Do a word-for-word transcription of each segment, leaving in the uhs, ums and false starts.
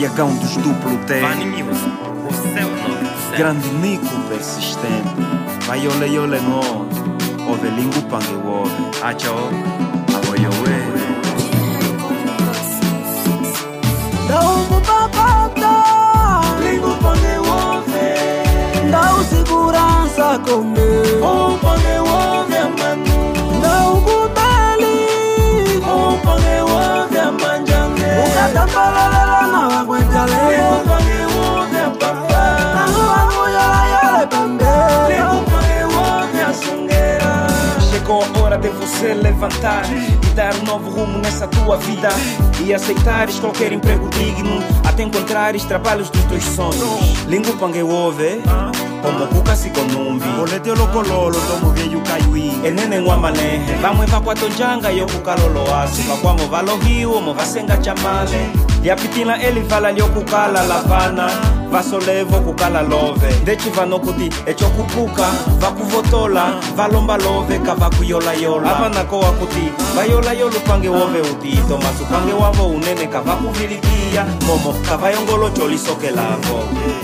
Tiagão dos duplo T, Vani Music, o seu nome grande Nico persistente. Vai ole ole no, ove lingu pange wove. Acho, awoyowe. Dau papapata, lingu pange wove. Dau segurança comigo, oh pange wove amanu. Dau kutali, oh pange wove amanjange. Ukata palala na wakwendale, lingu pange wove apapa. Nangu wangu yola yola pambe, lingu pange wove asungera. Chegou a hora de você levantar e dar um novo rumo nessa tua vida, e aceitares qualquer emprego digno até encontrares trabalhos dos teus sonhos. Lingu pange wove, como kuka sikonumbi. Olete olokololo tomo vyeyu kaiwi. Enene ngwamanehe, vamwe vakwato njanga yoku kaloloasi. Vakwamo valohiwo mo vasenga chamale. Liapitila eli vala lyokukala lavana. Vasolevo kukala love. Ndechi vanokuti echokupuka. Vakuvotola, valomba love kavakuyola yola. Avanako wakuti, vayola yolu pange wove utito. Masu pange wavo unene kavakuvilikia. Momo kavayongolo choli soke lavo.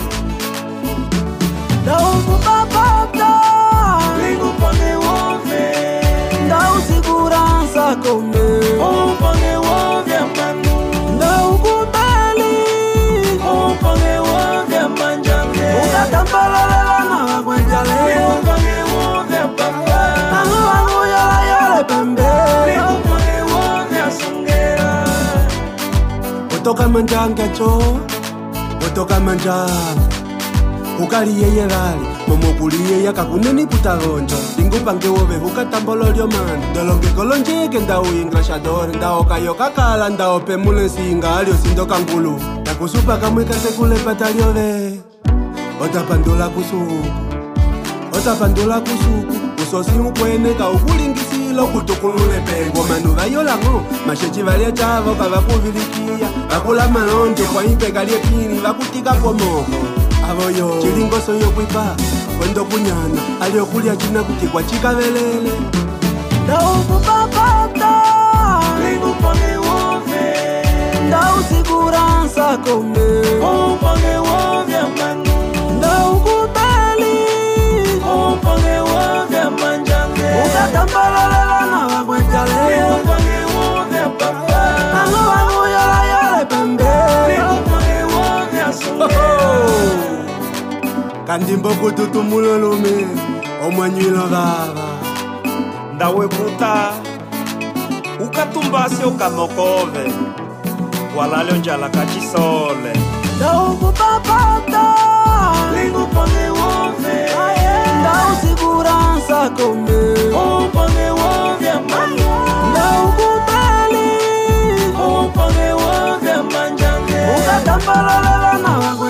Dau papapata, lingu pange wove. Dau segurança comigo, oh pange wove amanu. Dau kutali, oh pange wove amanjange. Ukata palala na wakwendale, lingu pange wove apapa. Nangu wangu yola yola pembe, lingu pange wove asungera. Otoka manjanga cho, otoka manjanga. Ukali yeye vali, momo kuliye ya kakuneni putagonjo. Lingu pange wove hukatambolo lyo man. Dolonge kolonjike ndao ingrashador. Ndao kayo kakala ndao pemule singa alio sindo kangulu. Takusupa kamwika sekule patalio ve. Ota pandula kusuku, ota pandula kusuku. Usosi ukwene ka ukulingisilo kutukulule pengo. Manu vayola ngo, mashechi valia chavo kavakuvilikia. Vakula malonjo kwa impeka lie pini vakutika komoko. Avoyo, chilingo soyo kwipa, kwendo kunyana. Alio kulia china kutikwa chika velele. Dau kupapata, lingu pange wove. Dau segurança comigo, oh pange wove amanu. Dau kutali, oh pange wove amanjange. Ukata palala na wakwendale, lingu pange wove apapa. Nangu wangu yola yola pembe, lingu pange wove asungera. Kandimbo kututumululume, omwanyilo baba. Ndawe bruta, ukatumbasi ukamokove. Walalio njala kachisole. Dau kupapata, lingu pange wove. Dau segurança comigo, oh pange wove amanu. Dau kutali, oh pange wove amanjange. Ukata palala na wakwendale.